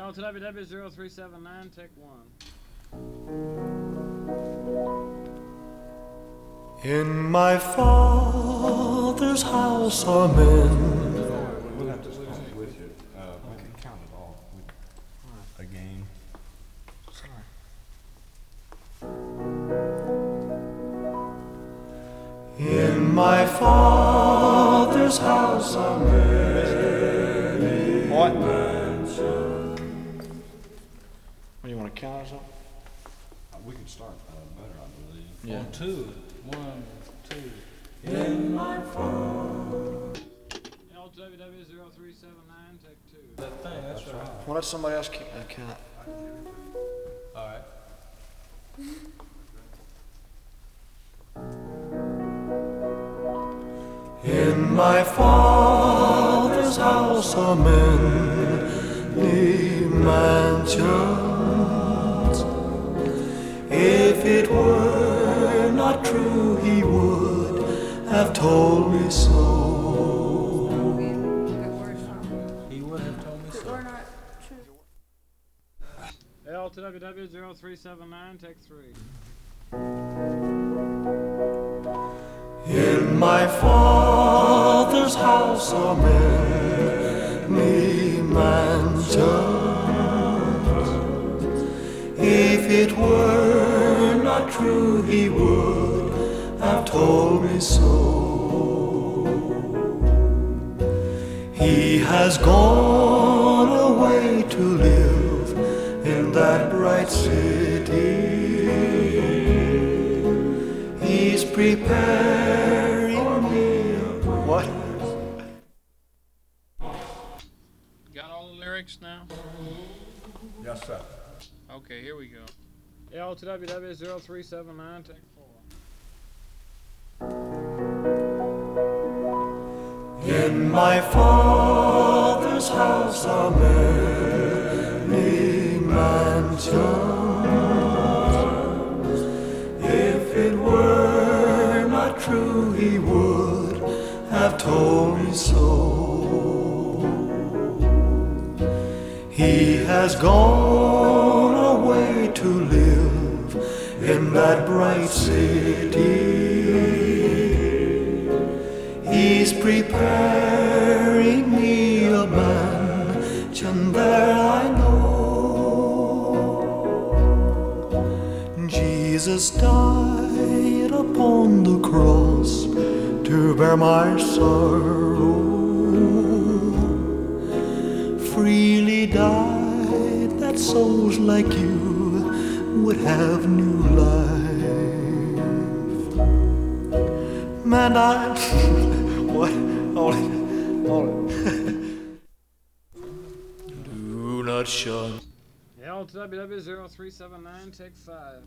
to WW0379, take 1. In my father's house are men. We'll have to start with you. We can count it all again. In my father's house are many mansions. What, you want to count or something? We can start better, I believe. Yeah. 1, 2. 1, 2. In my father. to WW0379, take 2. That thing, that's right. Well, let somebody else count. All right. In my father's house are many mansions. If it were not true, he would have told me so. He would have told me so. We're not true. to WW0379, take 3. In my father's house are many mansions. If it were not true, he would have told me so. He has gone away to live in that bright city. He's preparing me. What? Got all the lyrics now? Yes, sir. Okay, here we go. to WW0379, take 4. In my father's house are many mansions. If it were not true, he would have told me so. He has gone away to live in that bright city. He's preparing me a mansion there, I know. Jesus died upon the cross to bear my sorrow. Freely died that souls like you would have new life. Man, I... What? Hold it. Do not shun. to WW0379, take 5.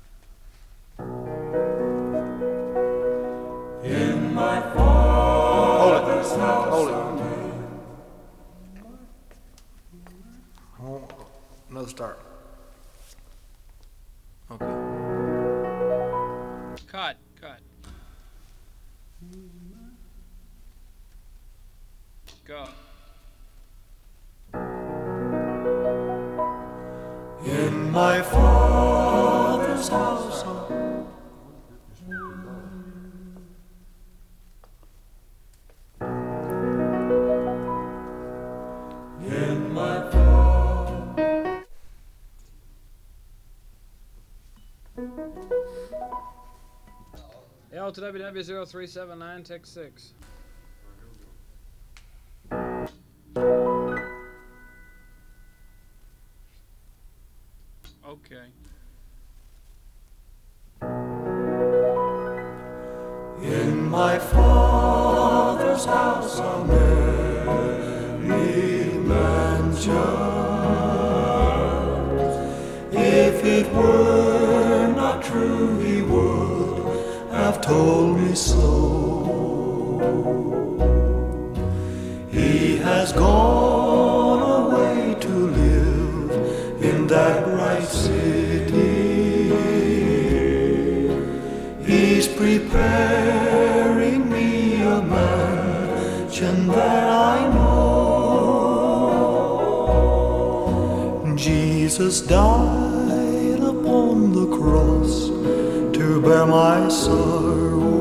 In my father's house. Hold it. Another start. Okay. Cut. Go. In my father's house. In my father. to WW0379, take 6. Okay. In my father's house are many mansions. If it were not true, he would have told me so. He has gone away to live in that bright city. He's preparing me a mansion that I know. Jesus died upon the cross to bear my sorrow,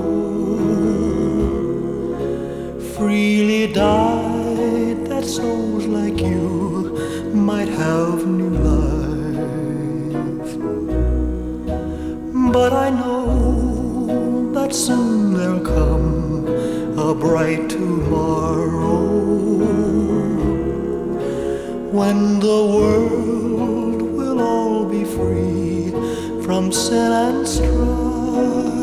freely died that souls like you might have new life. But I know that soon there'll come a bright tomorrow, when the world will all be free from sin and strife.